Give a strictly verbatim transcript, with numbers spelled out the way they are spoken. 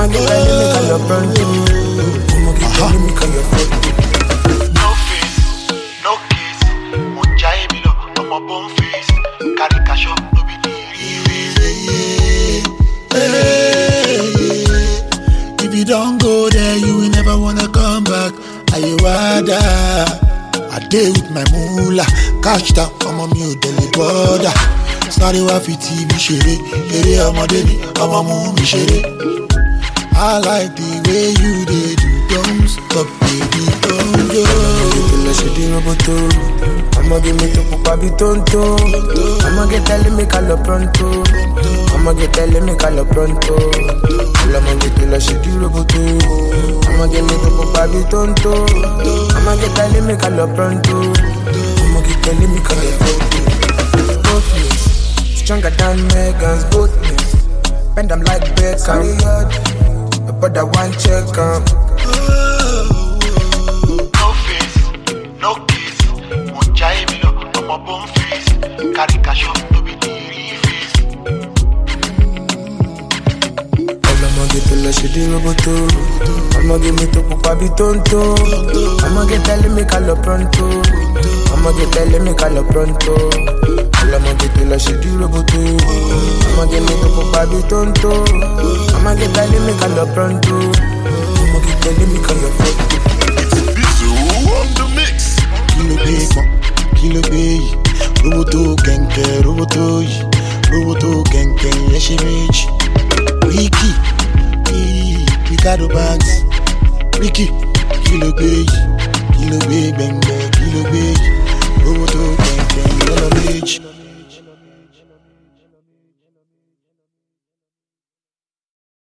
I'ma get that let me call your pronto. I'ma get that let me call your photo. No face, no kiss. Munjai below, I'm a bone face. Carry cash up, no be the If you don't go there, you will never wanna come back. Ayewada, I day with my moolah. Catch that, I'm a mute, daily border. Sorry, what for T V shere, ere I'm a daily, I'm a movie shere. I like the way you did, you don't stop, baby, don't go. I'ma give me to Papi Tonto. I'ma get that let me call your pronto. I'ma get that let me call your pronto. I'ma get to la shit you roboto. I'ma get me to Papi Tonto. I'ma get that let me call your pronto. I'ma get that let me call your pronto. Both knees, stronger than Megans, both knees. Bend them like Beckham. But that one check um. No face, no kiss. Munjai below, I'm a bone face. Carry cash up, no be the face. I'ma get to la shit you roboto. I'ma get me to Papi Tonto. I'ma get that let me call your pronto. I'ma get that let me call your pronto. I'ma get to la shit you roboto. I'ma get me to Papi Tonto. I'ma get that let me call your pronto. I'ma get that let me call your photo. It's Bizu on the mix. Kilo big man, kilo big. Roboto kenke, roboto yi, roboto kenke yeshimich. Ricky, ee, Ricardo Banks. Ricky, kilo big, kilo big, bang bang, kilo big. Roboto kenke yellow beach.